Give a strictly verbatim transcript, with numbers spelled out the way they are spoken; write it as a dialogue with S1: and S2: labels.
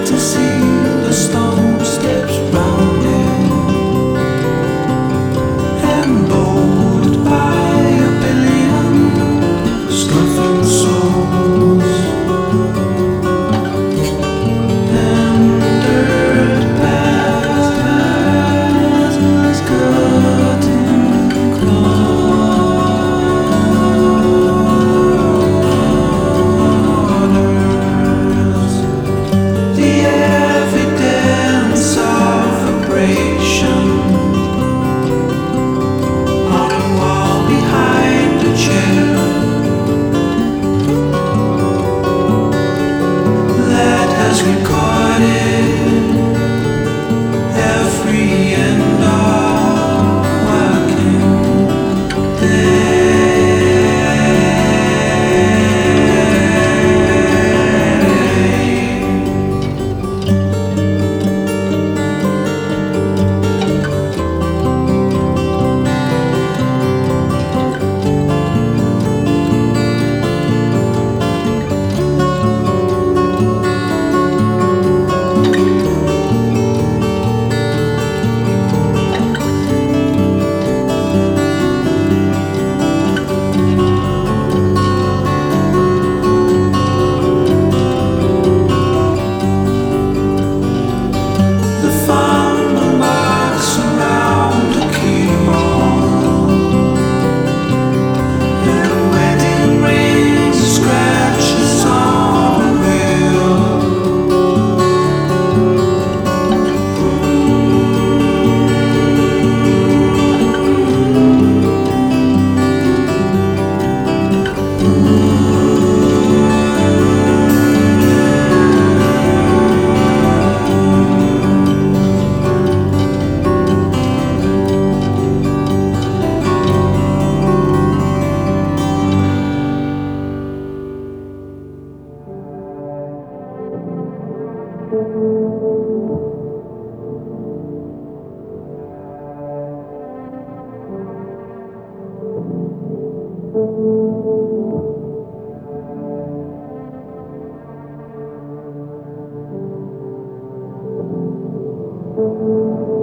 S1: to see the stone steps round it, and bolded by a billion scuffing souls, and dirt paths was cutting corners. The evidence of vibration on a wall behind a chair that has recorded every end of working day. The final marks around the keyhole, and the wedding rings and scratches on the wheel. Thank you.